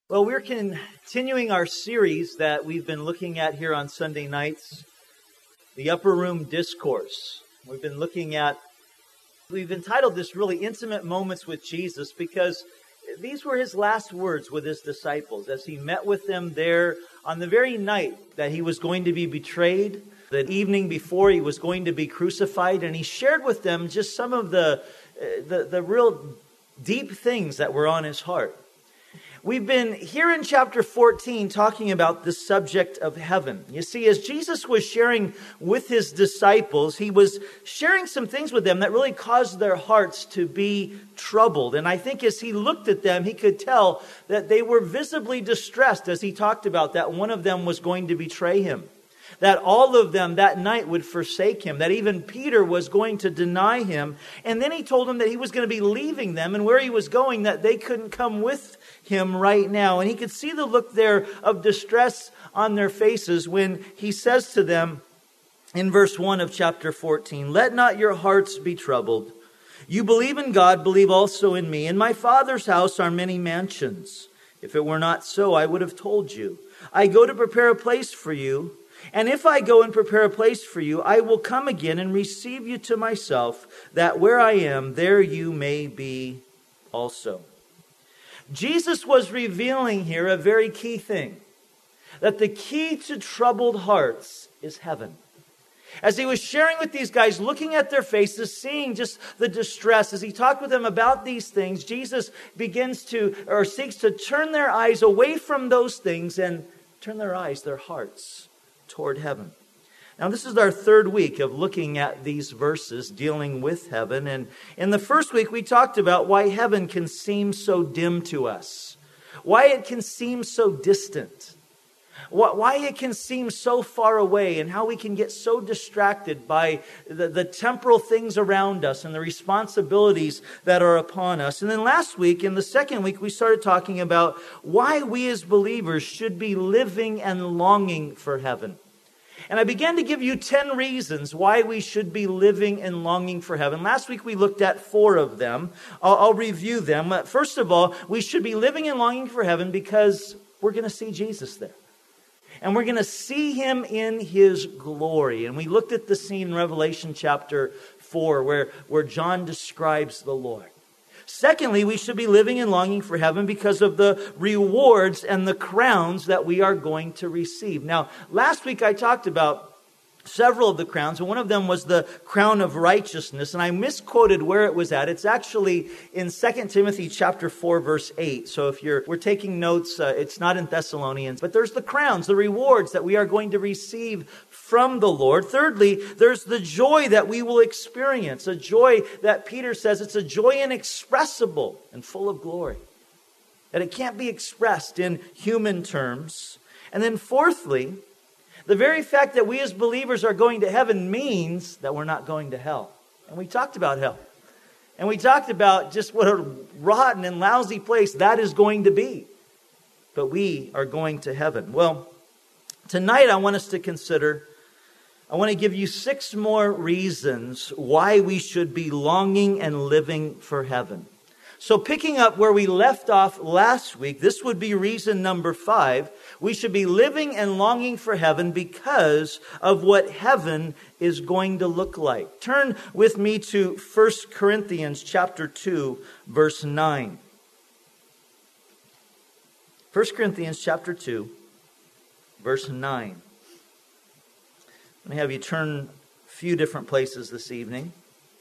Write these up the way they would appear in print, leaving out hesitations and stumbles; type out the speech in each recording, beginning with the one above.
Well, we're continuing our series that we've been looking at here on Sunday nights, the Upper Room Discourse. We've entitled this really Intimate Moments with Jesus because these were his last words with his disciples as he met with them there on the very night that he was going to be betrayed, the evening before he was going to be crucified, and he shared with them just some of the real deep things that were on his heart. We've been here in chapter 14 talking about the subject of heaven. You see, as Jesus was sharing with his disciples, he was sharing some things with them that really caused their hearts to be troubled. And I think as he looked at them, he could tell that they were visibly distressed as he talked about that one of them was going to betray him. That all of them that night would forsake him. That even Peter was going to deny him. And then he told them that he was going to be leaving them. And where he was going, that they couldn't come with him right now. And he could see the look there of distress on their faces when he says to them in verse 1 of chapter 14, "Let not your hearts be troubled. You believe in God, believe also in me. In my Father's house are many mansions. If it were not so, I would have told you. I go to prepare a place for you. And if I go and prepare a place for you, I will come again and receive you to myself, that where I am, there you may be also." Jesus was revealing here a very key thing, that the key to troubled hearts is heaven. As he was sharing with these guys, looking at their faces, seeing just the distress, as he talked with them about these things, Jesus seeks to turn their eyes away from those things and turn their hearts toward heaven. Now, this is our third week of looking at these verses dealing with heaven. And in the first week, we talked about why heaven can seem so dim to us, why it can seem so distant, why it can seem so far away, and how we can get so distracted by the temporal things around us and the responsibilities that are upon us. And then last week, in the second week, we started talking about why we as believers should be living and longing for heaven. And I began to give you 10 reasons why we should be living and longing for heaven. Last week we looked at 4 of them. I'll review them. First of all, we should be living and longing for heaven because we're going to see Jesus there. And we're going to see him in his glory. And we looked at the scene in Revelation chapter 4 where John describes the Lord. Secondly, we should be living and longing for heaven because of the rewards and the crowns that we are going to receive. Now, last week I talked about several of the crowns, and one of them was the crown of righteousness, and I misquoted where it was at. It's actually in 2 Timothy chapter 4, verse 8. So if we're taking notes, it's not in Thessalonians, but there's the crowns, the rewards that we are going to receive from the Lord. Thirdly, there's the joy that we will experience, a joy that Peter says it's a joy inexpressible and full of glory, that it can't be expressed in human terms. And then fourthly, the very fact that we as believers are going to heaven means that we're not going to hell. And we talked about hell. And we talked about just what a rotten and lousy place that is going to be. But we are going to heaven. Well, tonight I want to give you 6 more reasons why we should be longing and living for heaven. So picking up where we left off last week, this would be reason number 5. We should be living and longing for heaven because of what heaven is going to look like. Turn with me to 1 Corinthians chapter 2, verse 9. 1 Corinthians chapter 2, verse 9. Let me have you turn a few different places this evening.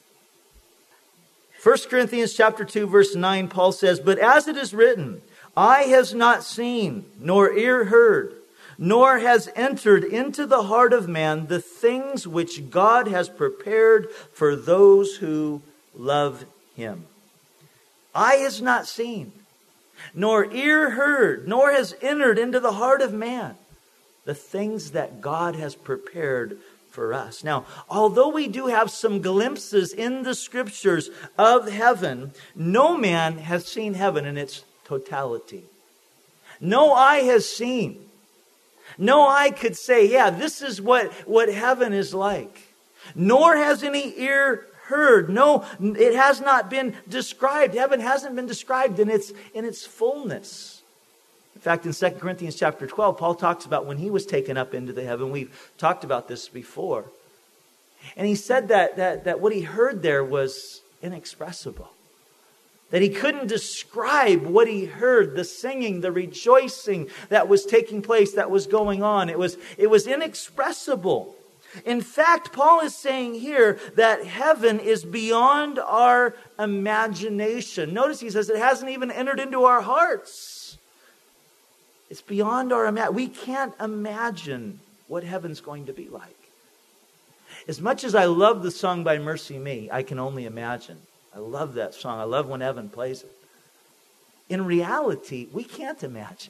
1 Corinthians chapter 2, verse 9, Paul says, "But as it is written, eye has not seen, nor ear heard, nor has entered into the heart of man the things which God has prepared for those who love him." Eye has not seen, nor ear heard, nor has entered into the heart of man the things that God has prepared for us. Now, although we do have some glimpses in the scriptures of heaven, no man has seen heaven in its totality. No eye has seen. No eye could say, yeah, this is what heaven is like. Nor has any ear heard. No, it has not been described. Heaven hasn't been described in its fullness. In fact, in 2 Corinthians chapter 12, Paul talks about when he was taken up into the heaven. We've talked about this before. And he said that what he heard there was inexpressible. That he couldn't describe what he heard, the singing, the rejoicing that was taking place, that was going on. It was inexpressible. In fact, Paul is saying here that heaven is beyond our imagination. Notice he says it hasn't even entered into our hearts. It's beyond our imagination. We can't imagine what heaven's going to be like. As much as I love the song by Mercy Me, I Can Only Imagine. I love that song. I love when Evan plays it. In reality, we can't imagine.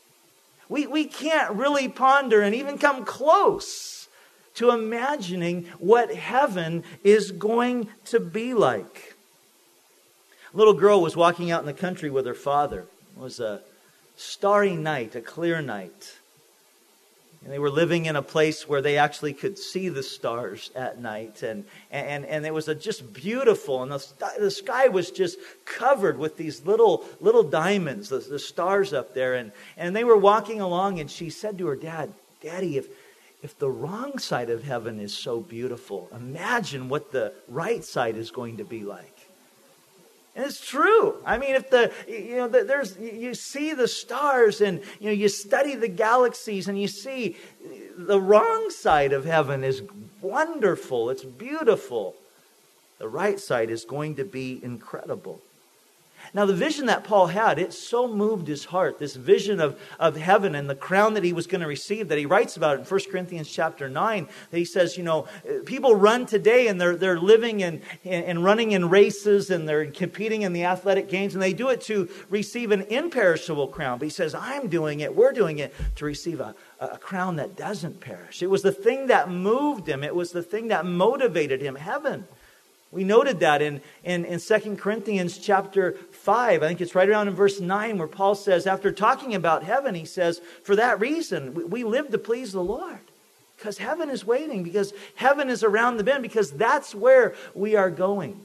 We can't really ponder and even come close to imagining what heaven is going to be like. A little girl was walking out in the country with her father. It was a starry night, a clear night. And they were living in a place where they actually could see the stars at night. And it was just beautiful. And the sky was just covered with these little diamonds, the stars up there. And they were walking along, and she said to her dad, "Daddy, if the wrong side of heaven is so beautiful, imagine what the right side is going to be like." And it's true. I mean, you see the stars, and you study the galaxies, and you see the wrong side of heaven is wonderful. It's beautiful. The right side is going to be incredible. Now, the vision that Paul had, it so moved his heart, this vision of heaven and the crown that he was going to receive, that he writes about it in 1 Corinthians chapter 9. That he says, people run today, and they're living and running in races, and they're competing in the athletic games, and they do it to receive an imperishable crown. But he says, we're doing it to receive a crown that doesn't perish. It was the thing that moved him. It was the thing that motivated him, heaven. We noted that in 2 Corinthians chapter 5. I think it's right around in verse 9 where Paul says, after talking about heaven, he says, for that reason, we live to please the Lord. Because heaven is waiting, because heaven is around the bend, because that's where we are going.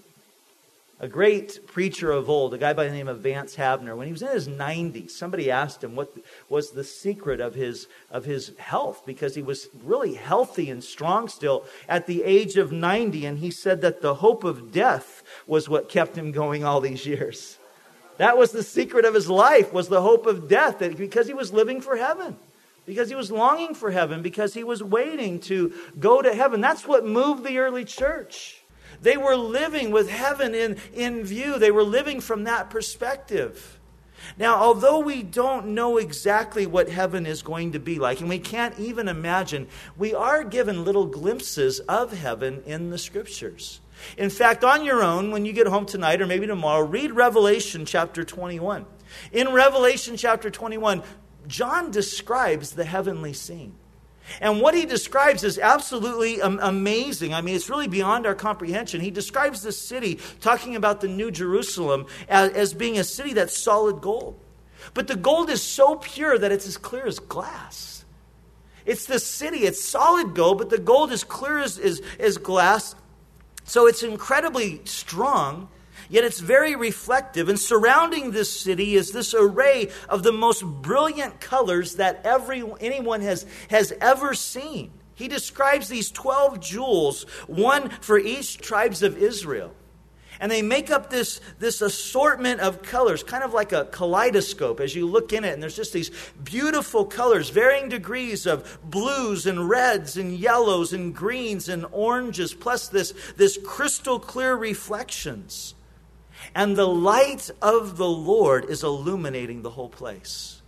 A great preacher of old, a guy by the name of Vance Havner, when he was in his 90s, somebody asked him what was the secret of his health, because he was really healthy and strong still at the age of 90. And he said that the hope of death was what kept him going all these years. That was the secret of his life, was the hope of death, because he was living for heaven. Because he was longing for heaven, because he was waiting to go to heaven. That's what moved the early church. They were living with heaven in view. They were living from that perspective. Now, although we don't know exactly what heaven is going to be like, and we can't even imagine, we are given little glimpses of heaven in the Scriptures. In fact, on your own, when you get home tonight or maybe tomorrow, read Revelation chapter 21. In Revelation chapter 21, John describes the heavenly scene. And what he describes is absolutely amazing. I mean, it's really beyond our comprehension. He describes the city, talking about the New Jerusalem, as being a city that's solid gold. But the gold is so pure that it's as clear as glass. It's the city, it's solid gold, but the gold is clear as glass. So it's incredibly strong. Yet it's very reflective, and surrounding this city is this array of the most brilliant colors that anyone has ever seen. He describes these 12 jewels, one for each tribes of Israel. And they make up this assortment of colors, kind of like a kaleidoscope as you look in it. And there's just these beautiful colors, varying degrees of blues and reds and yellows and greens and oranges, plus this crystal clear reflections. And the light of the Lord is illuminating the whole place.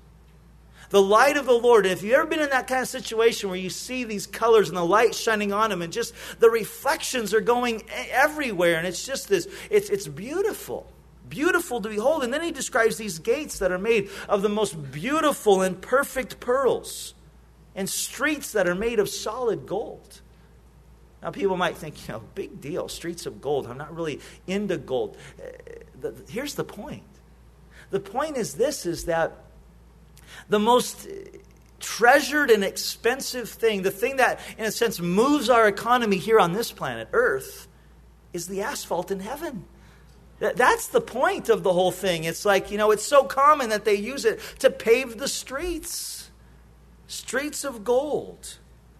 The light of the Lord. If you've ever been in that kind of situation where you see these colors and the light shining on them and just the reflections are going everywhere, and it's just this, it's beautiful. Beautiful to behold. And then he describes these gates that are made of the most beautiful and perfect pearls, and streets that are made of solid gold. Now, people might think, big deal, streets of gold. I'm not really into gold. Here's the point. The point is this, is that the most treasured and expensive thing, the thing that, in a sense, moves our economy here on this planet, Earth, is the asphalt in heaven. That's the point of the whole thing. It's like, it's so common that they use it to pave the streets. Streets of gold.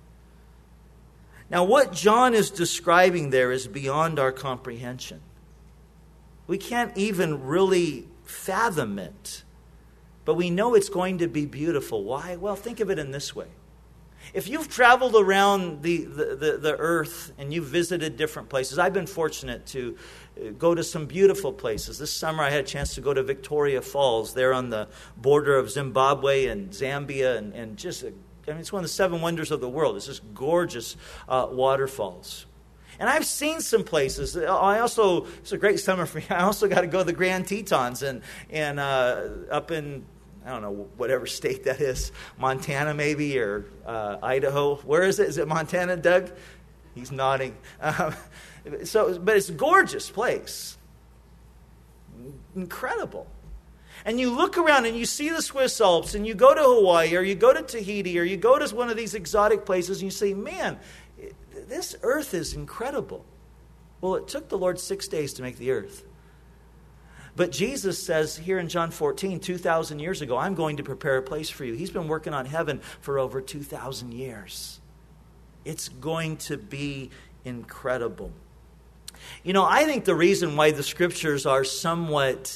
Now, what John is describing there is beyond our comprehension. We can't even really fathom it. But we know it's going to be beautiful. Why? Well, think of it in this way. If you've traveled around the earth and you've visited different places, I've been fortunate to go to some beautiful places. This summer I had a chance to go to Victoria Falls, there on the border of Zimbabwe and Zambia, and just, it's one of the 7 wonders of the world. It's just gorgeous waterfalls. And I've seen some places. It's a great summer for me. I also got to go to the Grand Tetons and up in, I don't know, whatever state that is, Montana maybe, or Idaho. Where is it? Is it Montana, Doug? He's nodding. But it's a gorgeous place. Incredible. And you look around and you see the Swiss Alps, and you go to Hawaii, or you go to Tahiti, or you go to one of these exotic places, and you say, man, this earth is incredible. Well, it took the Lord 6 days to make the earth. But Jesus says here in John 14, 2,000 years ago, I'm going to prepare a place for you. He's been working on heaven for over 2,000 years. It's going to be incredible. I think the reason why the scriptures are somewhat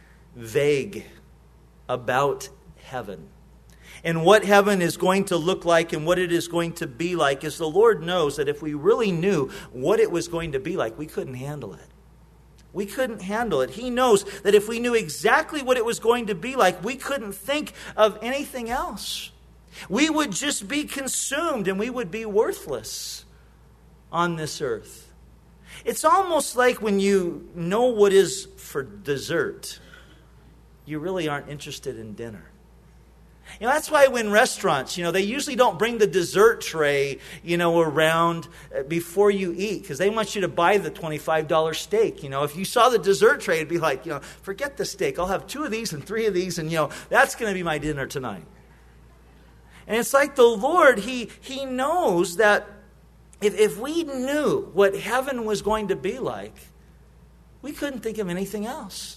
vague about heaven and what heaven is going to look like and what it is going to be like is the Lord knows that if we really knew what it was going to be like, we couldn't handle it. We couldn't handle it. He knows that if we knew exactly what it was going to be like, we couldn't think of anything else. We would just be consumed and we would be worthless on this earth. It's almost like when you know what is for dessert, you really aren't interested in dinner. That's why when restaurants, they usually don't bring the dessert tray, around before you eat, because they want you to buy the $25 steak. If you saw the dessert tray, it'd be like, forget the steak. I'll have 2 of these and 3 of these, and, that's going to be my dinner tonight. And it's like the Lord, He knows that if we knew what heaven was going to be like, we couldn't think of anything else.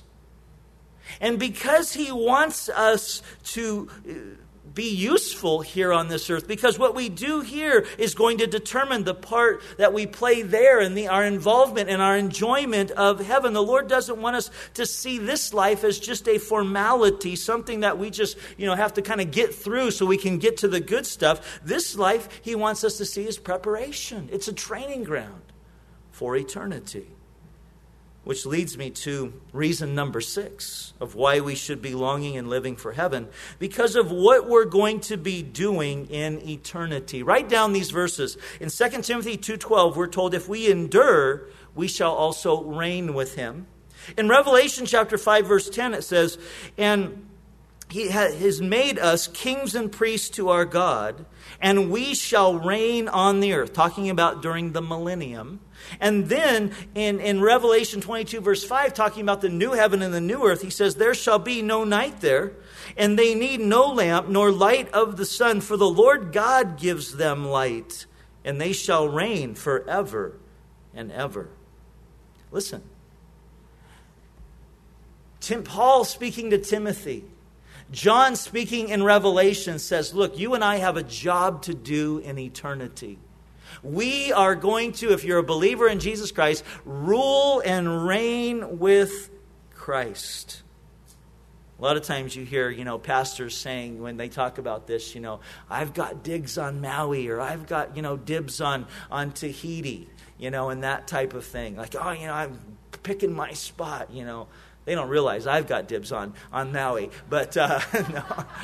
And because He wants us to be useful here on this earth, because what we do here is going to determine the part that we play there and our involvement and our enjoyment of heaven. The Lord doesn't want us to see this life as just a formality, something that we just, have to kind of get through so we can get to the good stuff. This life He wants us to see as preparation. It's a training ground for eternity. Which leads me to reason number 6 of why we should be longing and living for heaven. Because of what we're going to be doing in eternity. Write down these verses. In 2 Timothy 2:12, we're told, if we endure, we shall also reign with Him. In Revelation chapter 5, verse 10, it says, and He has made us kings and priests to our God, and we shall reign on the earth. Talking about during the millennium. And then in Revelation 22, verse 5, talking about the new heaven and the new earth, He says, there shall be no night there, and they need no lamp nor light of the sun, for the Lord God gives them light, and they shall reign forever and ever. Listen. Paul speaking to Timothy, John speaking in Revelation says, look, you and I have a job to do in eternity. We are going to, if you're a believer in Jesus Christ, rule and reign with Christ. A lot of times you hear, pastors saying when they talk about this, I've got digs on Maui, or I've got, dibs on Tahiti, and that type of thing. Like, I'm picking my spot, They don't realize I've got dibs on Maui, but no.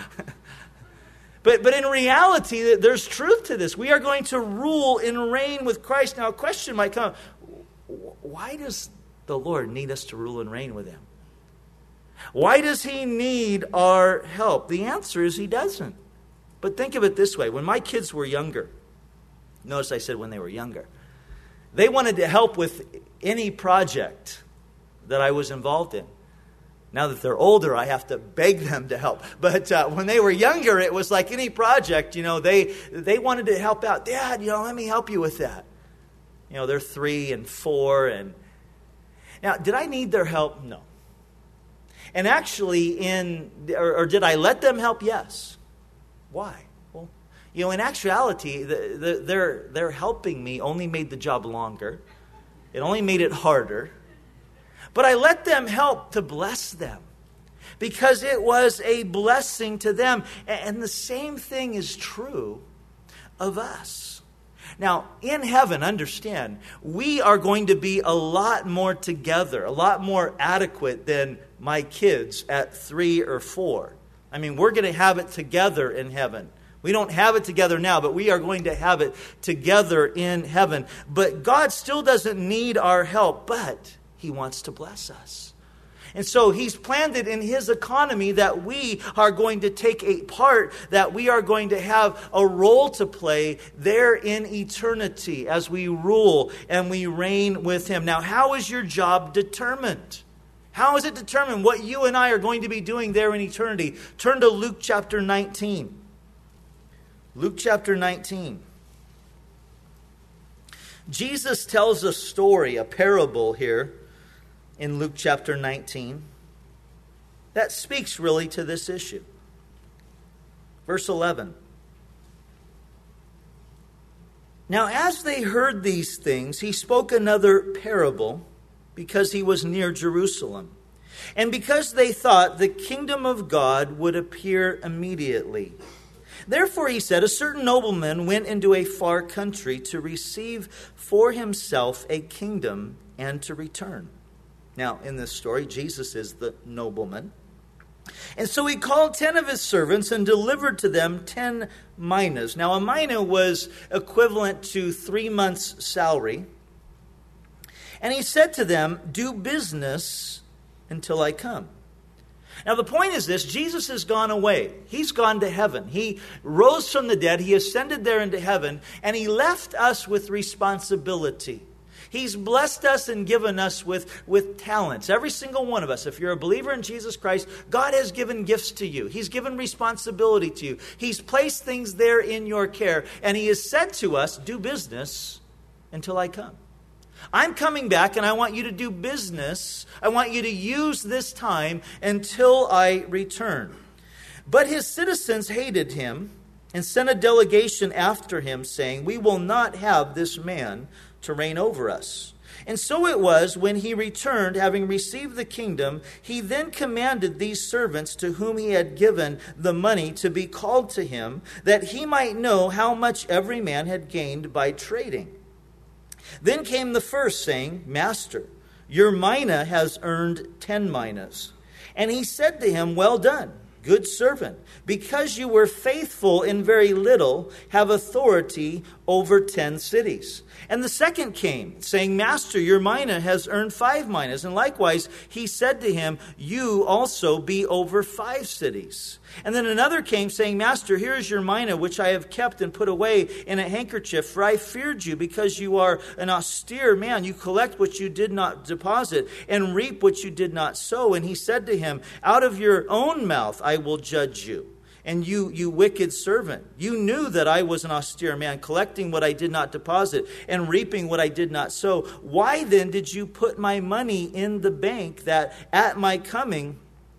But in reality, there's truth to this. We are going to rule and reign with Christ. Now, a question might come, why does the Lord need us to rule and reign with Him? Why does He need our help? The answer is He doesn't. But think of it this way. When my kids were younger, notice I said when they were younger, they wanted to help with any project that I was involved in. Now that they're older, I have to beg them to help. But when they were younger, it was like any project, they wanted to help out. Dad, let me help you with that. They're 3 and 4. Now, did I need their help? No. And actually, or did I let them help? Yes. Why? Well, in actuality, their helping me only made the job longer. It only made it harder. But I let them help to bless them, because it was a blessing to them. And the same thing is true of us. Now, in heaven, understand, we are going to be a lot more together, a lot more adequate than my kids at 3 or 4. I mean, we're going to have it together in heaven. We don't have it together now, but we are going to have it together in heaven. But God still doesn't need our help, but He wants to bless us. And so He's planned it in His economy that we are going to take a part, that we are going to have a role to play there in eternity as we rule and we reign with Him. Now, how is your job determined? How is it determined what you and I are going to be doing there in eternity? Turn to Luke chapter 19. Luke chapter 19. Jesus tells a story, a parable here, in Luke chapter 19, that speaks really to this issue. Verse 11. Now, as they heard these things, He spoke another parable, because He was near Jerusalem, and because they thought the kingdom of God would appear immediately. Therefore, He said, a certain nobleman went into a far country to receive for himself a kingdom and to return. Now, in this story, Jesus is the nobleman. And so he called 10 of his servants and delivered to them 10 minas. Now, a mina was equivalent to 3 months' salary. And he said to them, do business until I come. Now, the point is this: Jesus has gone away. He's gone to heaven. He rose from the dead. He ascended there into heaven. And He left us with responsibility. He's blessed us and given us with talents. Every single one of us, if you're a believer in Jesus Christ, God has given gifts to you. He's given responsibility to you. He's placed things there in your care. And He has said to us, do business until I come. I'm coming back, and I want you to do business. I want you to use this time until I return. But His citizens hated Him and sent a delegation after Him, saying, we will not have this man to reign over us. And so it was, when He returned, having received the kingdom, He then commanded these servants to whom He had given the money to be called to Him, that He might know how much every man had gained by trading. Then came the first, saying, Master, your mina has earned 10 minas. And He said to him, well done, good servant. Because you were faithful in very little, have authority over 10 cities. And the second came, saying, Master, your mina has earned 5 minas. And likewise, He said to him, you also be over 5 cities. And then another came, saying, Master, here is your mina, which I have kept and put away in a handkerchief. For I feared you, because you are an austere man. You collect what you did not deposit, and reap what you did not sow. And He said to him, out of your own mouth I will judge you. And you wicked servant, you knew that I was an austere man, collecting what I did not deposit and reaping what I did not sow. Why then did you put my money in the bank, that at my coming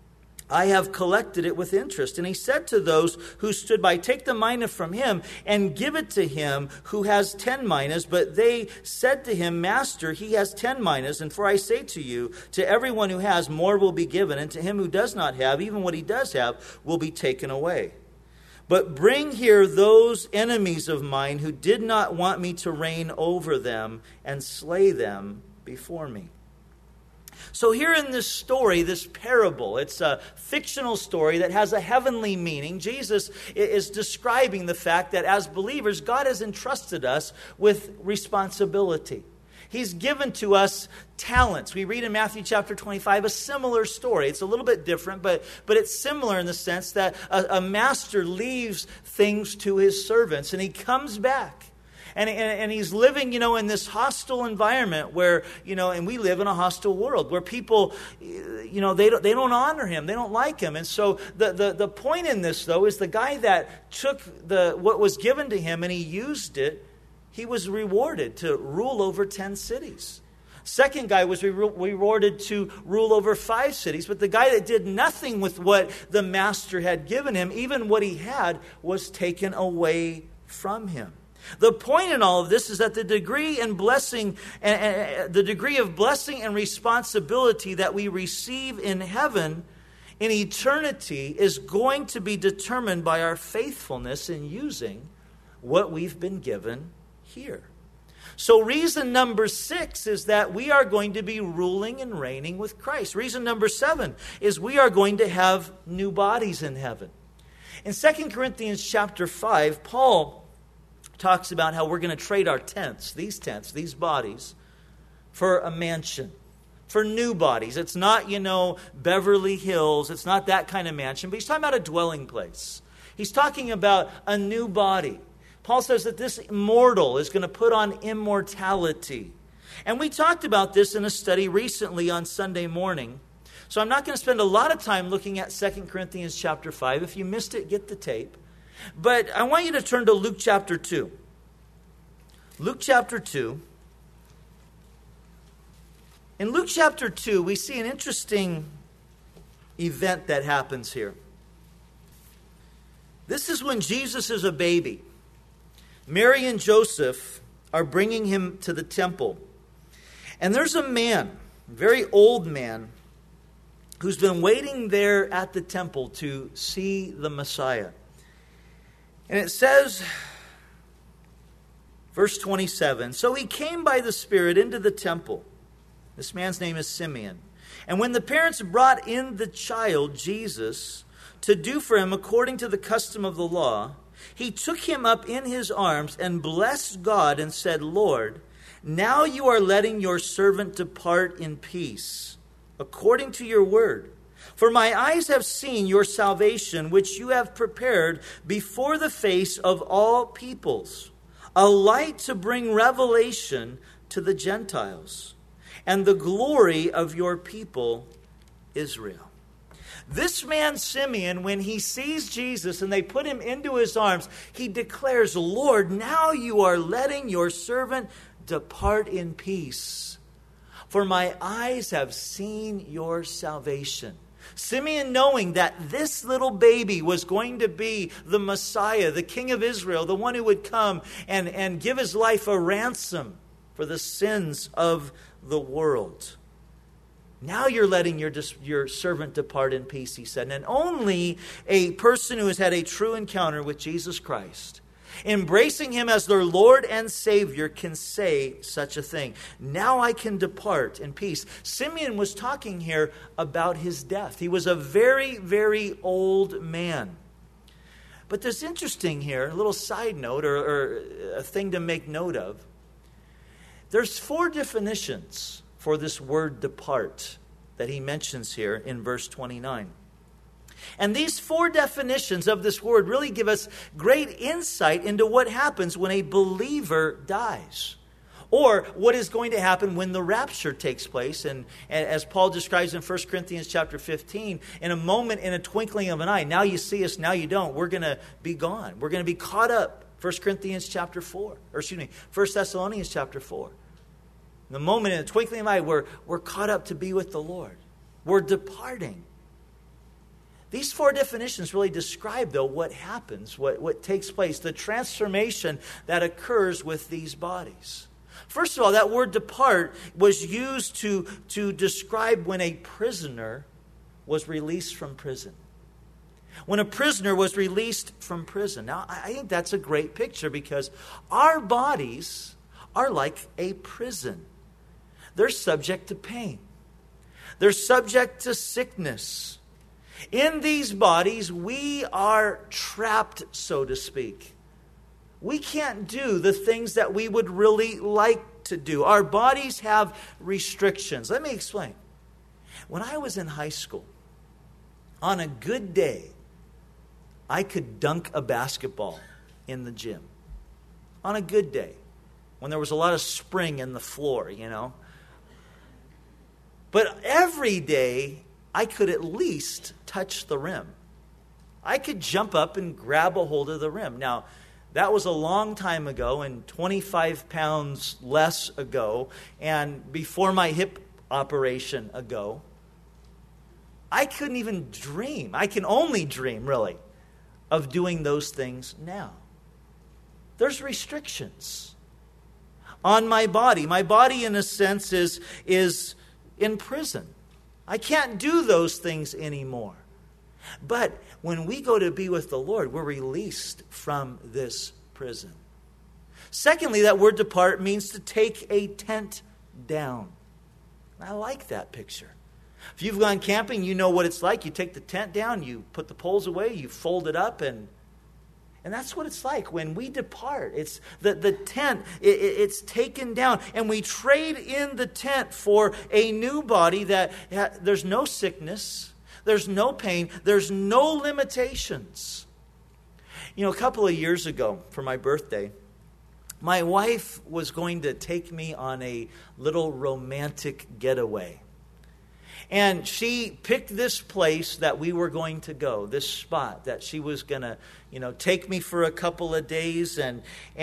I have collected it with interest? And He said to those who stood by, take the mina from him and give it to him who has 10 minas. But they said to him, Master, he has 10 minas. And for I say to you, to everyone who has, more will be given. And to him who does not have, even what he does have will be taken away. But bring here those enemies of mine who did not want me to reign over them, and slay them before me. So here in this story, this parable, it's a fictional story that has a heavenly meaning. Jesus is describing the fact that as believers, God has entrusted us with responsibility. He's given to us talents. We read in Matthew chapter 25 a similar story. It's a little bit different, but it's similar in the sense that a master leaves things to his servants and he comes back. And he's living, in this hostile environment where, and we live in a hostile world where people, they don't honor him. They don't like him. And so the point in this, though, is the guy that took what was given to him and he used it, he was rewarded to rule over 10 cities. Second guy was rewarded to rule over 5 cities. But the guy that did nothing with what the master had given him, even what he had, was taken away from him. The point in all of this is that the degree of blessing and responsibility that we receive in heaven, in eternity, is going to be determined by our faithfulness in using what we've been given here. So reason number 6 is that we are going to be ruling and reigning with Christ. Reason number 7 is we are going to have new bodies in heaven. In 2 Corinthians chapter 5, Paul talks about how we're going to trade our tents, these bodies, for a mansion, for new bodies. It's not, Beverly Hills. It's not that kind of mansion, but he's talking about a dwelling place. He's talking about a new body. Paul says that this mortal is going to put on immortality. And we talked about this in a study recently on Sunday morning. So I'm not going to spend a lot of time looking at 2 Corinthians chapter 5. If you missed it, get the tape. But I want you to turn to Luke chapter 2. Luke chapter 2. In Luke chapter 2, we see an interesting event that happens here. This is when Jesus is a baby. Mary and Joseph are bringing him to the temple. And there's a man, a very old man, who's been waiting there at the temple to see the Messiah. And it says, verse 27, so he came by the Spirit into the temple. This man's name is Simeon. And when the parents brought in the child, Jesus, to do for him according to the custom of the law, he took him up in his arms and blessed God and said, Lord, now you are letting your servant depart in peace, according to your word. For my eyes have seen your salvation, which you have prepared before the face of all peoples, a light to bring revelation to the Gentiles, and the glory of your people, Israel. This man, Simeon, when he sees Jesus and they put him into his arms, he declares, Lord, now you are letting your servant depart in peace. For my eyes have seen your salvation. Simeon, knowing that this little baby was going to be the Messiah, the King of Israel, the one who would come and give his life a ransom for the sins of the world. Now you're letting your servant depart in peace, he said. And only a person who has had a true encounter with Jesus Christ, embracing him as their Lord and Savior, can say such a thing. Now I can depart in peace. Simeon was talking here about his death. He was a very, very old man. But there's interesting here, a little side note or a thing to make note of. There's 4 definitions for this word depart that he mentions here in verse 29. And these 4 definitions of this word really give us great insight into what happens when a believer dies, or what is going to happen when the rapture takes place. And as Paul describes in 1 Corinthians chapter 15, in a moment, in a twinkling of an eye, now you see us, now you don't. We're going to be gone. We're going to be caught up. 1 Thessalonians chapter 4. In the moment, in a twinkling of an eye, we're caught up to be with the Lord. We're departing. These 4 definitions really describe, though, what happens, what takes place, the transformation that occurs with these bodies. First of all, that word depart was used to describe when a prisoner was released from prison. When a prisoner was released from prison. Now, I think that's a great picture because our bodies are like a prison. They're subject to pain. They're subject to sickness. In these bodies, we are trapped, so to speak. We can't do the things that we would really like to do. Our bodies have restrictions. Let me explain. When I was in high school, on a good day, I could dunk a basketball in the gym. On a good day, when there was a lot of spring in the floor, But every day, I could at least touch the rim. I could jump up and grab a hold of the rim. Now, That was a long time ago and 25 pounds less ago and before my hip operation ago. I couldn't even dream. I can only dream, really, of doing those things now. There's restrictions on my body. My body, in a sense, is in prison. I can't do those things anymore. But when we go to be with the Lord, we're released from this prison. Secondly, that word depart means to take a tent down. I like that picture. If you've gone camping, you know what it's like. You take the tent down, you put the poles away, you fold it up, and that's what it's like when we depart. It's the tent, it's taken down, and we trade in the tent for a new body that there's no sickness, there's no pain, there's no limitations. A couple of years ago for my birthday, my wife was going to take me on a little romantic getaway. And she picked this place that we were going to go, this spot that she was going to, take me for a couple of days. And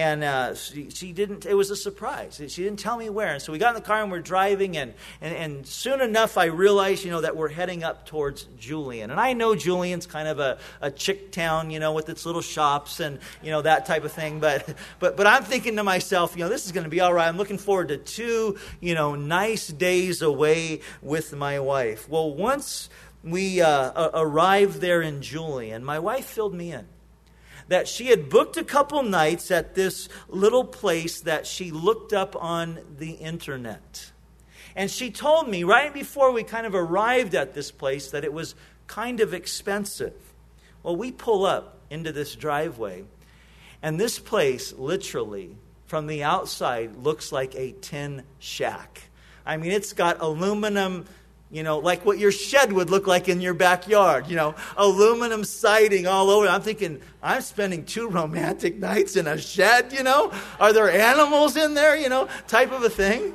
she didn't, it was a surprise. She didn't tell me where. And so we got in the car and we're driving. And soon enough, I realized, that we're heading up towards Julian. And I know Julian's kind of a chick town, with its little shops and, that type of thing. But I'm thinking to myself, this is going to be all right. I'm looking forward to 2, nice days away with my wife. Well, once we arrived there in Julian, my wife filled me in that she had booked a couple nights at this little place that she looked up on the internet. And she told me right before we kind of arrived at this place that it was kind of expensive. Well, we pull up into this driveway, and this place literally from the outside looks like a tin shack. I mean, it's got aluminum, like what your shed would look like in your backyard, aluminum siding all over. I'm thinking, I'm spending 2 romantic nights in a shed, Are there animals in there, type of a thing?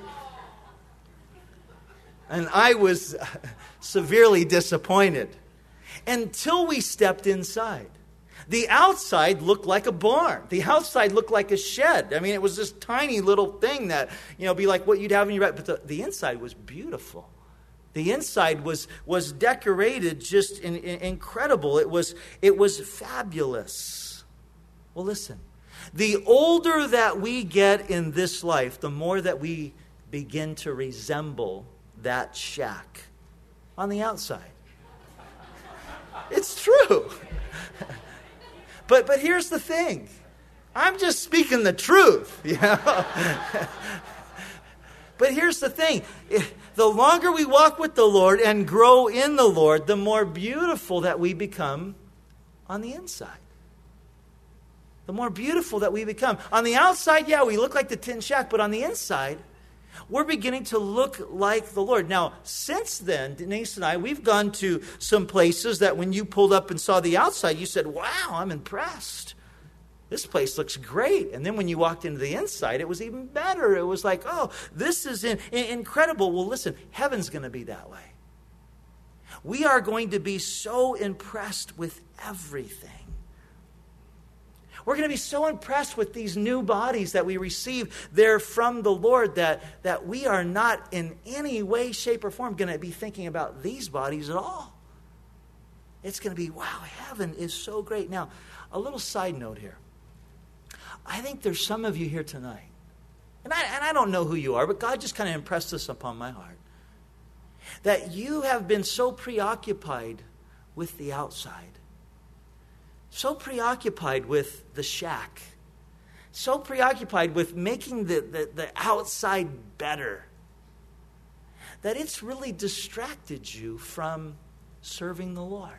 And I was severely disappointed until we stepped inside. The outside looked like a barn. The outside looked like a shed. I mean, it was this tiny little thing that, be like what you'd have in your bed. But the inside was beautiful. The inside was decorated just incredible. It was fabulous. Well, listen. The older that we get in this life, the more that we begin to resemble that shack on the outside. It's true. But here's the thing. I'm just speaking the truth. But here's the thing. The longer we walk with the Lord and grow in the Lord, the more beautiful that we become on the inside. The more beautiful that we become. On the outside, we look like the tin shack, but on the inside, we're beginning to look like the Lord. Now, since then, Denise and I, we've gone to some places that when you pulled up and saw the outside, you said, wow, I'm impressed. This place looks great. And then when you walked into the inside, it was even better. It was like, oh, this is incredible. Well, listen, heaven's going to be that way. We are going to be so impressed with everything. We're going to be so impressed with these new bodies that we receive there from the Lord that we are not in any way, shape, or form going to be thinking about these bodies at all. It's going to be, wow, heaven is so great. Now, a little side note here. I think there's some of you here tonight, and I don't know who you are, but God just kind of impressed this upon my heart, that you have been so preoccupied with the outside, so preoccupied with the shack, so preoccupied with making the outside better, that it's really distracted you from serving the Lord.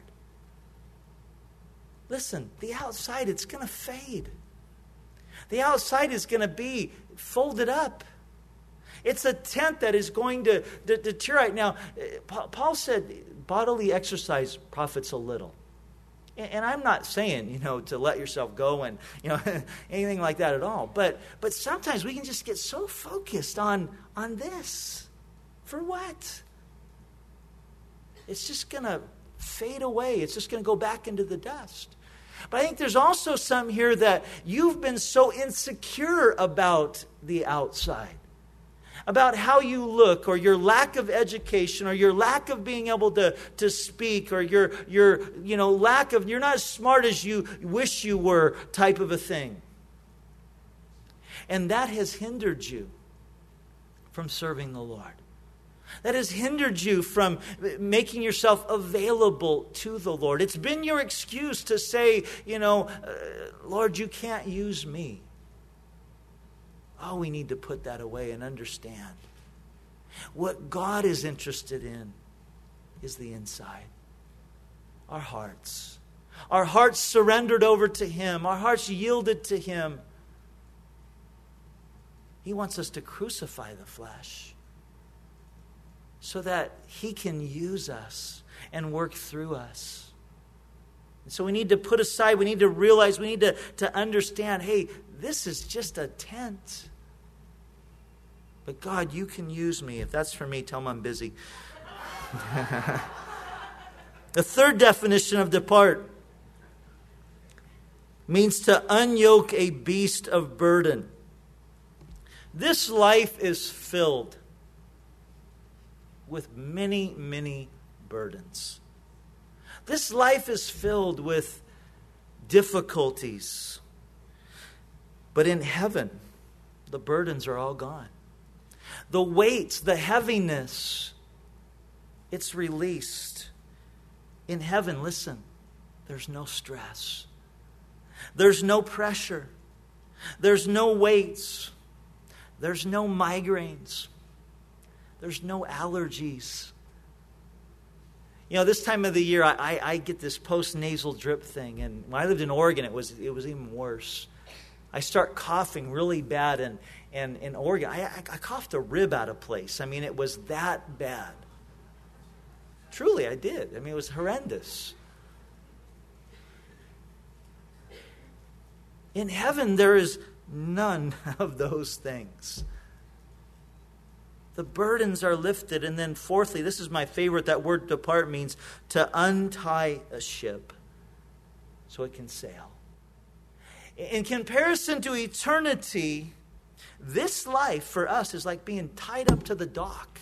Listen, the outside, it's going to fade. The outside is going to be folded up. It's a tent that is going to deteriorate. Now, Paul said bodily exercise profits a little. And I'm not saying, to let yourself go and, anything like that at all. But sometimes we can just get so focused on this. For what? It's just going to fade away. It's just going to go back into the dust. But I think there's also some here that you've been so insecure about the outside, about how you look, or your lack of education, or your lack of being able to speak, or your lack of, you're not as smart as you wish you were type of a thing. And that has hindered you from serving the Lord. That has hindered you from making yourself available to the Lord. It's been your excuse to say, Lord, you can't use me. Oh, we need to put that away and understand. What God is interested in is the inside. Our hearts. Our hearts surrendered over to Him. Our hearts yielded to Him. He wants us to crucify the flesh so that He can use us and work through us. And so we need to put aside, we need to realize, we need to understand, hey, this is just a tent. But God, you can use me. If that's for me, tell me I'm busy. The third definition of depart means to unyoke a beast of burden. This life is filled with many, many burdens. This life is filled with difficulties. But in heaven, the burdens are all gone. The weight, the heaviness, it's released. In heaven, listen, there's no stress. There's no pressure. There's no weights. There's no migraines. There's no allergies. This time of the year, I get this post-nasal drip thing. And when I lived in Oregon, it was even worse. I start coughing really bad. And in Oregon, I coughed a rib out of place. I mean, it was that bad. Truly, I did. I mean, it was horrendous. In heaven, there is none of those things. The burdens are lifted. And then fourthly, this is my favorite, that word depart means to untie a ship so it can sail. In comparison to eternity, this life for us is like being tied up to the dock.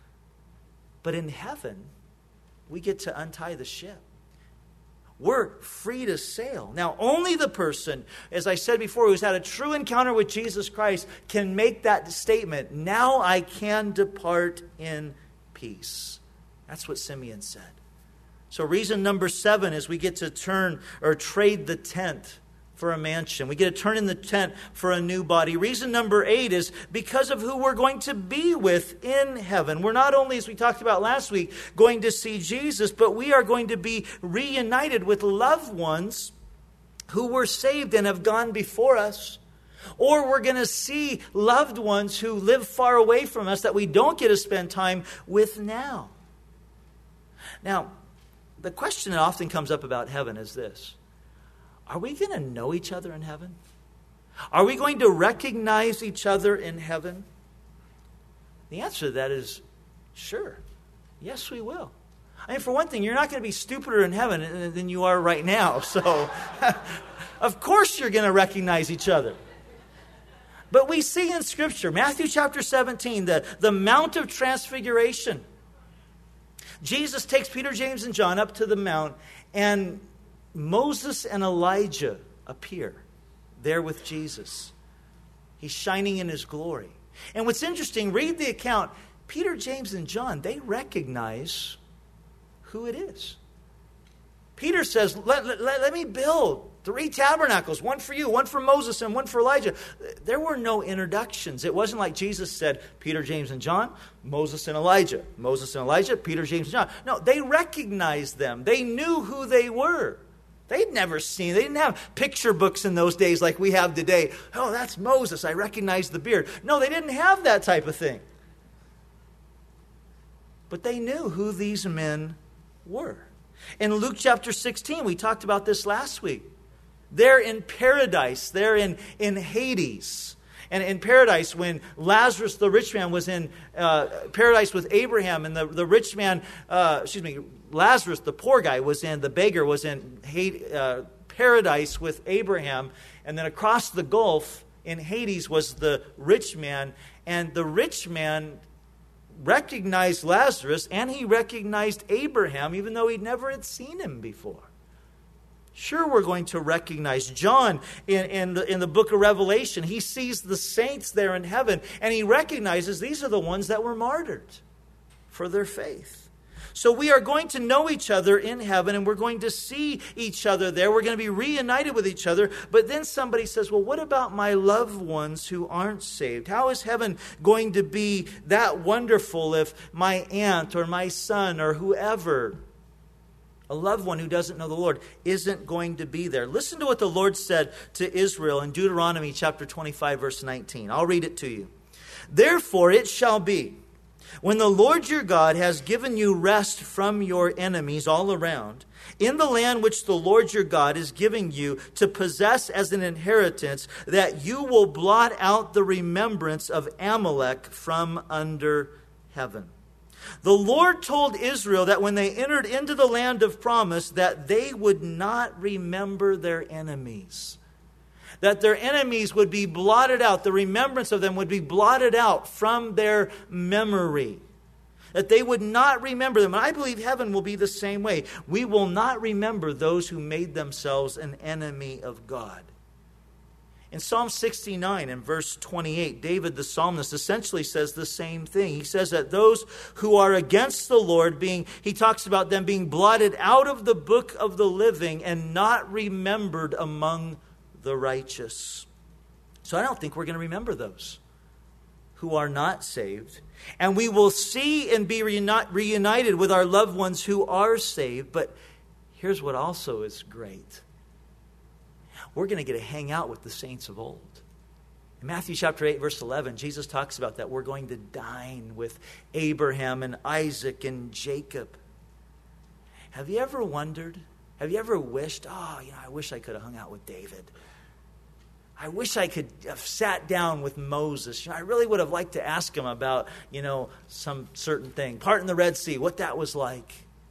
But in heaven, we get to untie the ship. We're free to sail. Now, only the person, as I said before, who's had a true encounter with Jesus Christ can make that statement. Now I can depart in peace. That's what Simeon said. So reason number 7 is we get to turn or trade the tent for a mansion. We get to turn in the tent for a new body. Reason number 8 is because of who we're going to be with in heaven. We're not only, as we talked about last week, going to see Jesus, but we are going to be reunited with loved ones who were saved and have gone before us. Or we're going to see loved ones who live far away from us that we don't get to spend time with now. Now, the question that often comes up about heaven is this. Are we going to know each other in heaven? Are we going to recognize each other in heaven? The answer to that is sure. Yes, we will. I mean, for one thing, you're not going to be stupider in heaven than you are right now. So, of course you're going to recognize each other. But we see in Scripture, Matthew chapter 17, the Mount of Transfiguration. Jesus takes Peter, James, and John up to the mount, and Moses and Elijah appear there with Jesus. He's shining in his glory. And what's interesting, read the account. Peter, James, and John, they recognize who it is. Peter says, let me build 3 tabernacles, one for you, one for Moses, and one for Elijah. There were no introductions. It wasn't like Jesus said, Peter, James, and John, Moses and Elijah. Moses and Elijah, Peter, James, and John. No, they recognized them. They knew who they were. They'd never seen, they didn't have picture books in those days like we have today. Oh, that's Moses. I recognize the beard. No, they didn't have that type of thing. But they knew who these men were. In Luke chapter 16, we talked about this last week. They're in paradise. They're in Hades. And in paradise, when Lazarus, the rich man, was in paradise with Abraham, and the rich man, Lazarus, the poor guy, the beggar, was in paradise with Abraham. And then across the gulf in Hades was the rich man. And the rich man recognized Lazarus and he recognized Abraham, even though he never had seen him before. Sure, we're going to recognize John in the book of Revelation. He sees the saints there in heaven, and he recognizes these are the ones that were martyred for their faith. So we are going to know each other in heaven, and we're going to see each other there. We're going to be reunited with each other. But then somebody says, well, what about my loved ones who aren't saved? How is heaven going to be that wonderful if my aunt or my son or whoever, a loved one who doesn't know the Lord, isn't going to be there? Listen to what the Lord said to Israel in Deuteronomy chapter 25, verse 19. I'll read it to you. Therefore it shall be, when the Lord your God has given you rest from your enemies all around, in the land which the Lord your God is giving you to possess as an inheritance, that you will blot out the remembrance of Amalek from under heaven. The Lord told Israel that when they entered into the land of promise, that they would not remember their enemies. That their enemies would be blotted out. The remembrance of them would be blotted out from their memory. That they would not remember them. And I believe heaven will be the same way. We will not remember those who made themselves an enemy of God. In Psalm 69 and verse 28, David the psalmist essentially says the same thing. He says that those who are against the Lord, he talks about them being blotted out of the book of the living and not remembered among the righteous. So I don't think we're going to remember those who are not saved. And we will see and be reunited with our loved ones who are saved. But here's what also is great. We're going to get to hang out with the saints of old. In Matthew chapter 8, verse 11, Jesus talks about that. We're going to dine with Abraham and Isaac and Jacob. Have you ever wondered? Have you ever wished, I wish I could have hung out with David. I wish I could have sat down with Moses. I really would have liked to ask him about, some certain thing. Parting the Red Sea, what that was like.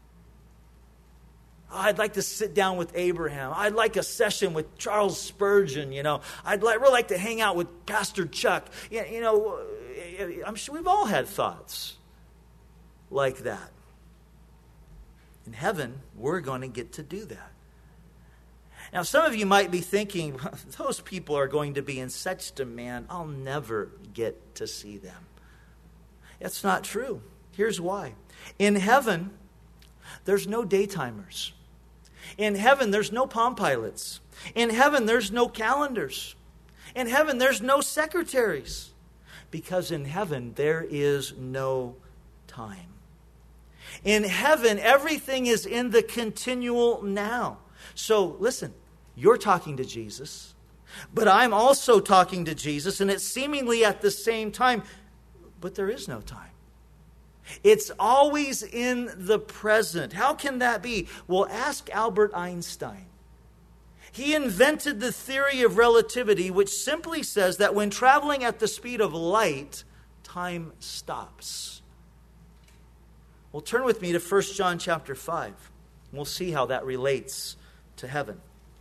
I'd like to sit down with Abraham. I'd like a session with Charles Spurgeon, I'd really like to hang out with Pastor Chuck. I'm sure we've all had thoughts like that. In heaven, we're going to get to do that. Now, some of you might be thinking, those people are going to be in such demand, I'll never get to see them. That's not true. Here's why. In heaven, there's no daytimers. In heaven, there's no Palm Pilots. In heaven, there's no calendars. In heaven, there's no secretaries. Because in heaven, there is no time. In heaven, everything is in the continual now. So, listen, you're talking to Jesus, but I'm also talking to Jesus, and it's seemingly at the same time, but there is no time. It's always in the present. How can that be? Well, ask Albert Einstein. He invented the theory of relativity, which simply says that when traveling at the speed of light, time stops. Well, turn with me to 1 John chapter 5. We'll see how that relates to heaven.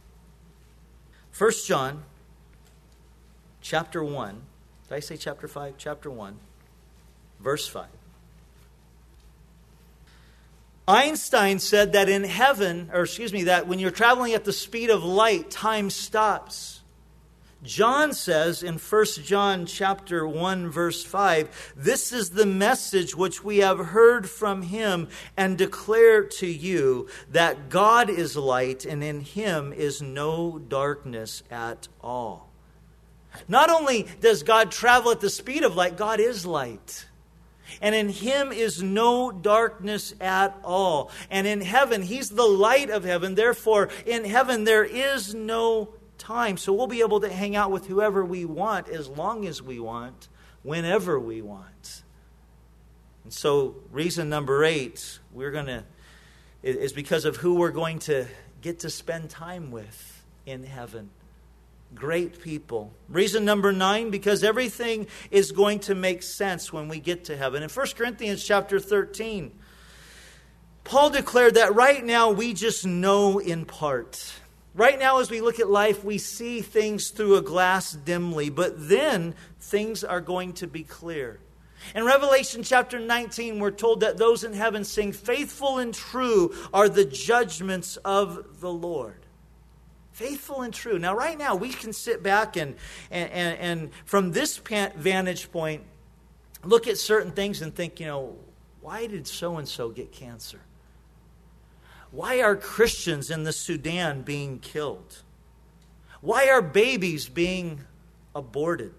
1 John chapter 1. Did I say chapter 5? Chapter 1, verse 5. Einstein said that in heaven, that when you're traveling at the speed of light, time stops. John says in 1 John chapter 1, verse 5, this is the message which we have heard from him and declare to you, that God is light and in him is no darkness at all. Not only does God travel at the speed of light, God is light. And in him is no darkness at all. And in heaven, he's the light of heaven. Therefore, in heaven, there is no time. So we'll be able to hang out with whoever we want, as long as we want, whenever we want. And so reason number 8, is because of who we're going to get to spend time with in heaven. Great people. Reason number 9, because everything is going to make sense when we get to heaven. In 1 Corinthians chapter 13, Paul declared that right now we just know in part. Right now, as we look at life, we see things through a glass dimly, but then things are going to be clear. In Revelation chapter 19, we're told that those in heaven sing, "Faithful and true are the judgments of the Lord." Faithful and true. Now, right now, we can sit back and from this vantage point, look at certain things and think, why did so-and-so get cancer? Why are Christians in the Sudan being killed? Why are babies being aborted?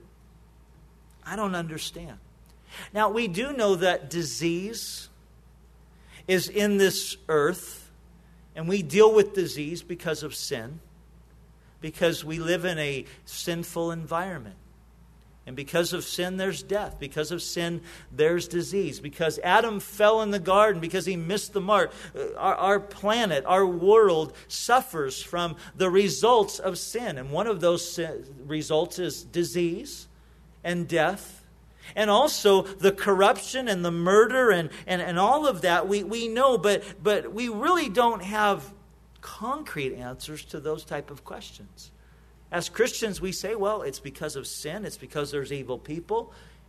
I don't understand. Now, we do know that disease is in this earth, and we deal with disease because of sin, because we live in a sinful environment. And because of sin, there's death. Because of sin, there's disease. Because Adam fell in the garden, because he missed the mark, our planet, our world suffers from the results of sin. And one of those results is disease and death. And also the corruption and the murder and all of that we know, but we really don't have concrete answers to those type of questions. As Christians, we say, well, it's because of sin. It's because there's evil people.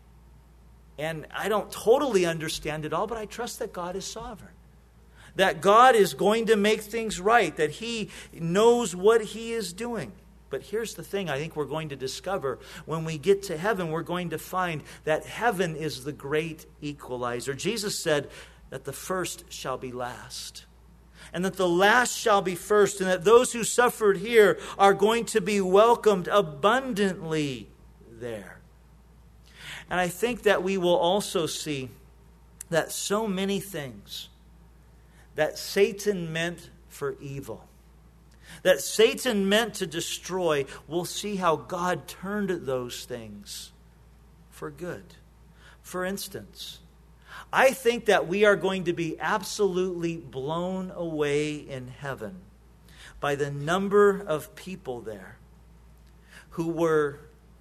And I don't totally understand it all, but I trust that God is sovereign. That God is going to make things right. That He knows what He is doing. But here's the thing I think we're going to discover. When we get to heaven, we're going to find that heaven is the great equalizer. Jesus said that the first shall be last, and that the last shall be first, and that those who suffered here are going to be welcomed abundantly there. And I think that we will also see that so many things that Satan meant for evil, that Satan meant to destroy, we'll see how God turned those things for good. For instance, I think that we are going to be absolutely blown away in heaven by the number of people there who were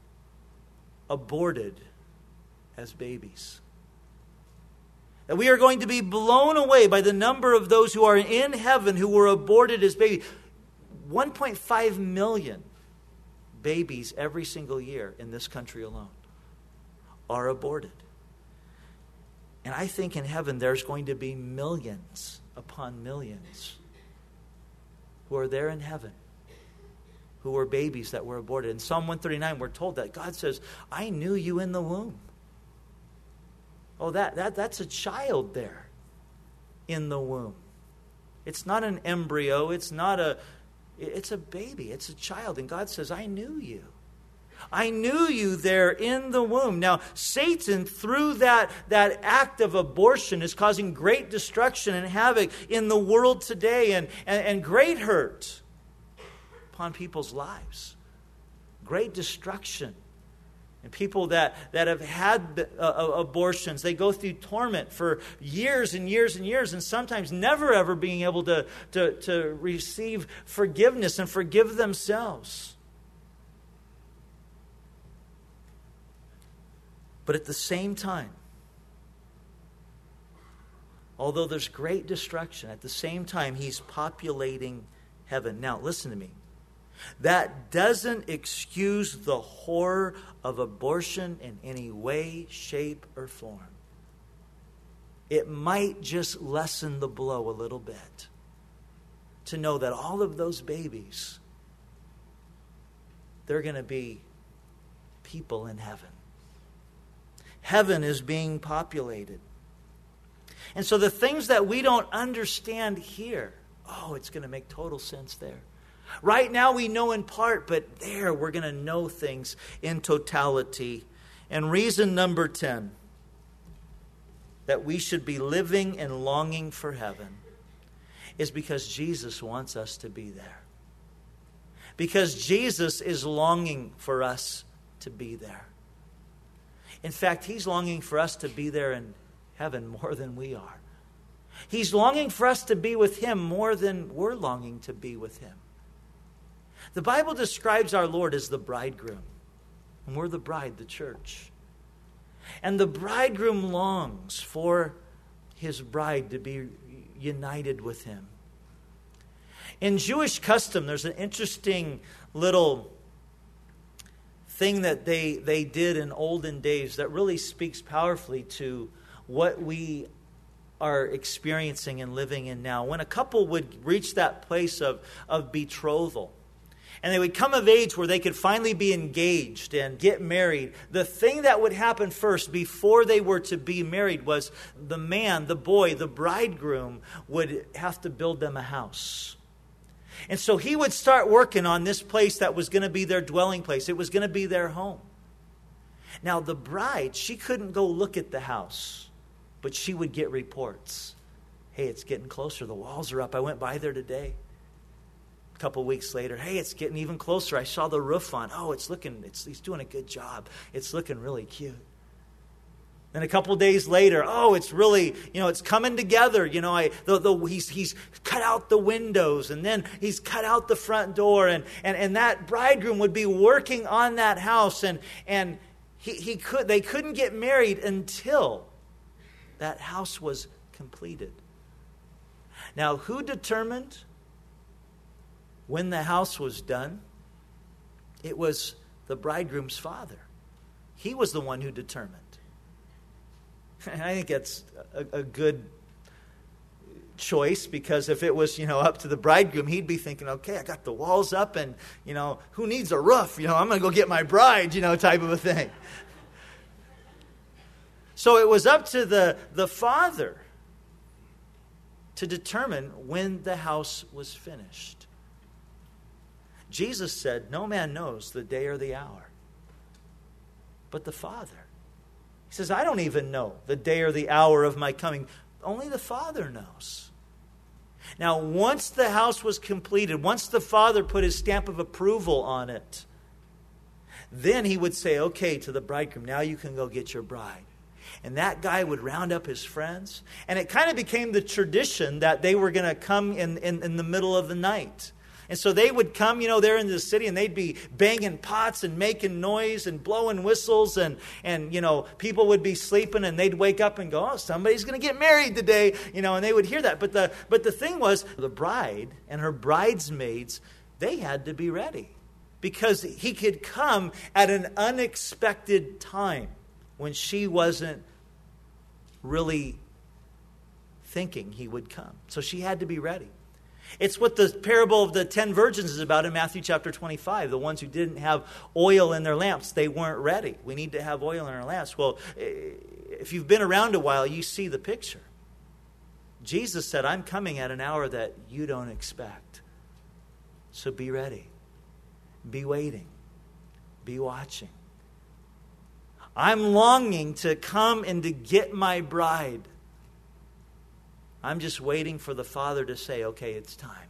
aborted as babies. That we are going to be blown away by the number of those who are in heaven who were aborted as babies. 1.5 million babies every single year in this country alone are aborted. And I think in heaven there's going to be millions upon millions who are there in heaven, who were babies that were aborted. In Psalm 139, we're told that God says, I knew you in the womb. Oh, that's a child there in the womb. It's not an embryo. It's a baby. It's a child. And God says, I knew you. I knew you there in the womb. Now, Satan, through that act of abortion, is causing great destruction and havoc in the world today and great hurt upon people's lives. Great destruction. And people that have had abortions, they go through torment for years and years and years, and sometimes never ever being able to receive forgiveness and forgive themselves. But at the same time, although there's great destruction, at the same time, He's populating heaven. Now, listen to me. That doesn't excuse the horror of abortion in any way, shape, or form. It might just lessen the blow a little bit to know that all of those babies, they're going to be people in heaven. Heaven is being populated. And so the things that we don't understand here, it's going to make total sense there. Right now we know in part, but there we're going to know things in totality. And reason number 10, that we should be living and longing for heaven, is because Jesus wants us to be there. Because Jesus is longing for us to be there. In fact, He's longing for us to be there in heaven more than we are. He's longing for us to be with Him more than we're longing to be with Him. The Bible describes our Lord as the bridegroom. And we're the bride, the church. And the bridegroom longs for his bride to be united with him. In Jewish custom, there's an interesting little thing that they did in olden days that really speaks powerfully to what we are experiencing and living in now. When a couple would reach that place of betrothal, and they would come of age where they could finally be engaged and get married, the thing that would happen first before they were to be married was the man, the boy, the bridegroom would have to build them a house. And so he would start working on this place that was going to be their dwelling place. It was going to be their home. Now the bride, she couldn't go look at the house, but she would get reports. Hey, it's getting closer. The walls are up. I went by there today. A couple weeks later, hey, it's getting even closer. I saw the roof on. Oh, he's doing a good job. It's looking really cute. Then a couple days later, oh, it's really, it's coming together. He's cut out the windows, and then he's cut out the front door, and that bridegroom would be working on that house, and they couldn't get married until that house was completed. Now, who determined when the house was done? It was the bridegroom's father. He was the one who determined. I think that's a good choice, because if it was, up to the bridegroom, he'd be thinking, okay, I got the walls up, and, who needs a roof? I'm going to go get my bride, type of a thing. So it was up to the father to determine when the house was finished. Jesus said, no man knows the day or the hour but the Father. He says, I don't even know the day or the hour of my coming. Only the Father knows. Now, once the house was completed, once the Father put his stamp of approval on it, then he would say, okay, to the bridegroom, now you can go get your bride. And that guy would round up his friends. And it kind of became the tradition that they were going to come in the middle of the night. And so they would come, there into the city, and they'd be banging pots and making noise and blowing whistles, and people would be sleeping, and they'd wake up and go, oh, somebody's going to get married today, and they would hear that. But the thing was, the bride and her bridesmaids, they had to be ready, because he could come at an unexpected time when she wasn't really thinking he would come. So she had to be ready. It's what the parable of the 10 virgins is about in Matthew chapter 25. The ones who didn't have oil in their lamps, they weren't ready. We need to have oil in our lamps. Well, if you've been around a while, you see the picture. Jesus said, I'm coming at an hour that you don't expect. So be ready. Be waiting. Be watching. I'm longing to come and to get my bride. I'm just waiting for the Father to say, okay, it's time.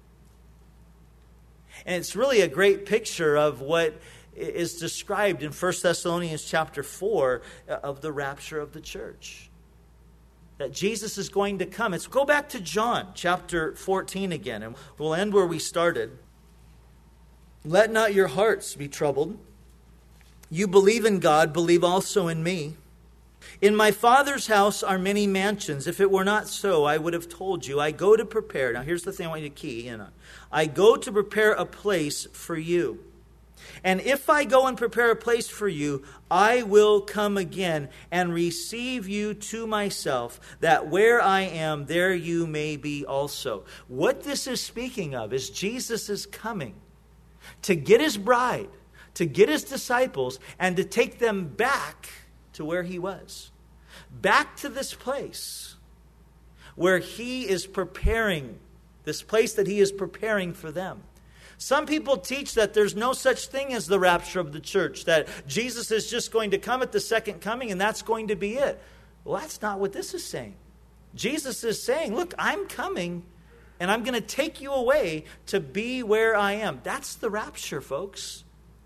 And it's really a great picture of what is described in 1 Thessalonians chapter 4 of the rapture of the church. That Jesus is going to come. Let's go back to John chapter 14 again, and we'll end where we started. Let not your hearts be troubled. You believe in God, believe also in me. In my Father's house are many mansions. If it were not so, I would have told you. I go to prepare. Now here's the thing I want you to key in on. I go to prepare a place for you. And if I go and prepare a place for you, I will come again and receive you to myself, that where I am, there you may be also. What this is speaking of is Jesus is coming to get his bride, to get his disciples, and to take them back to where he was. Back to this place where he is preparing, this place that he is preparing for them. Some people teach that there's no such thing as the rapture of the church, that Jesus is just going to come at the second coming and that's going to be it. Well, that's not what this is saying. Jesus is saying, look, I'm coming and I'm going to take you away to be where I am. That's the rapture, folks.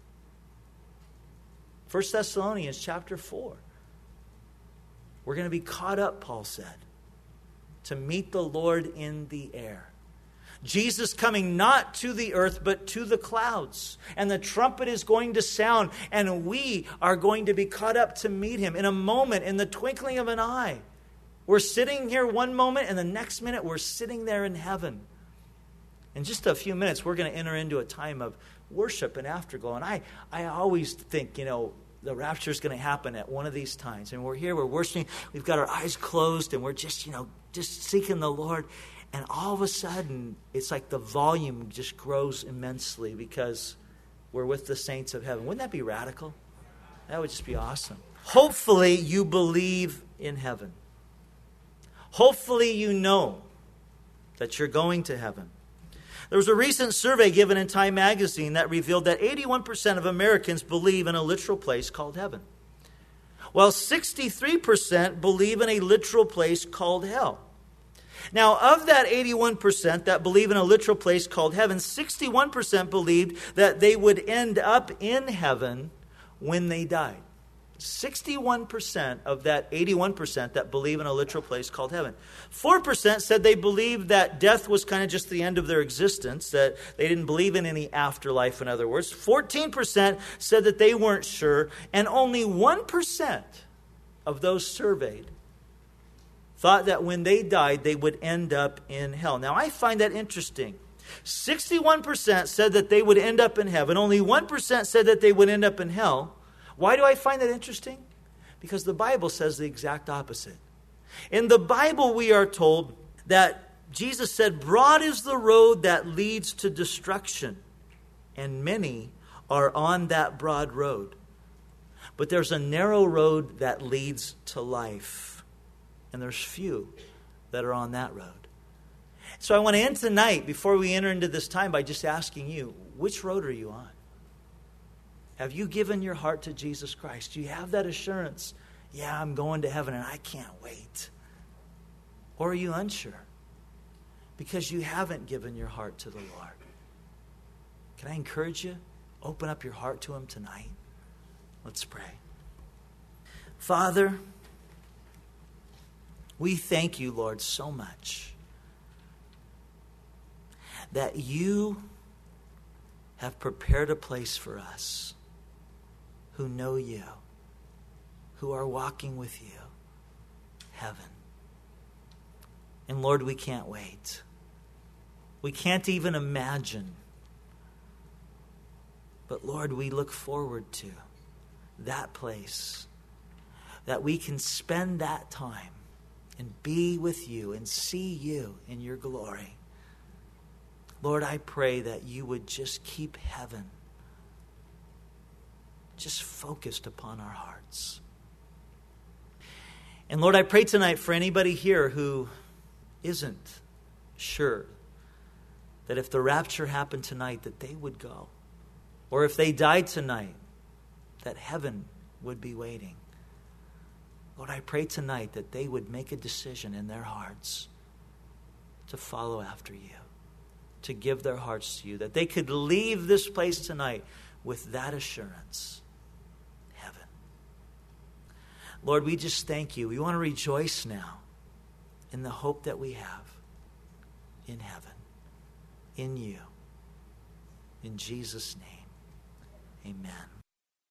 1 Thessalonians chapter 4. We're going to be caught up, Paul said, to meet the Lord in the air. Jesus coming not to the earth, but to the clouds. And the trumpet is going to sound, and we are going to be caught up to meet him in a moment, in the twinkling of an eye. We're sitting here one moment, and the next minute we're sitting there in heaven. In just a few minutes, we're going to enter into a time of worship and afterglow. And I always think, the rapture is going to happen at one of these times. And we're here, we're worshiping, we've got our eyes closed, and we're just seeking the Lord. And all of a sudden, it's like the volume just grows immensely because we're with the saints of heaven. Wouldn't that be radical? That would just be awesome. Hopefully, you believe in heaven. Hopefully, you know that you're going to heaven. There was a recent survey given in Time magazine that revealed that 81% of Americans believe in a literal place called heaven, while 63% believe in a literal place called hell. Now, of that 81% that believe in a literal place called heaven, 61% believed that they would end up in heaven when they died. 61% of that 81% that believe in a literal place called heaven. 4% said they believed that death was kind of just the end of their existence, that they didn't believe in any afterlife, in other words. 14% said that they weren't sure, and only 1% of those surveyed thought that when they died, they would end up in hell. Now, I find that interesting. 61% said that they would end up in heaven. Only 1% said that they would end up in hell. Why do I find that interesting? Because the Bible says the exact opposite. In the Bible, we are told that Jesus said, "Broad is the road that leads to destruction, and many are on that broad road. But there's a narrow road that leads to life, and there's few that are on that road." So I want to end tonight, before we enter into this time, by just asking you, which road are you on? Have you given your heart to Jesus Christ? Do you have that assurance? Yeah, I'm going to heaven and I can't wait. Or are you unsure? Because you haven't given your heart to the Lord. Can I encourage you? Open up your heart to Him tonight. Let's pray. Father, we thank you, Lord, so much that you have prepared a place for us who know you, who are walking with you, heaven. And Lord, we can't wait. We can't even imagine. But Lord, we look forward to that place, that we can spend that time and be with you and see you in your glory. Lord, I pray that you would just keep heaven just focused upon our hearts. And Lord, I pray tonight for anybody here who isn't sure that if the rapture happened tonight, that they would go. Or if they died tonight, that heaven would be waiting. Lord, I pray tonight that they would make a decision in their hearts to follow after you, to give their hearts to you, that they could leave this place tonight with that assurance. Heaven. Lord, we just thank you. We want to rejoice now in the hope that we have in heaven, in you. In Jesus' name, amen.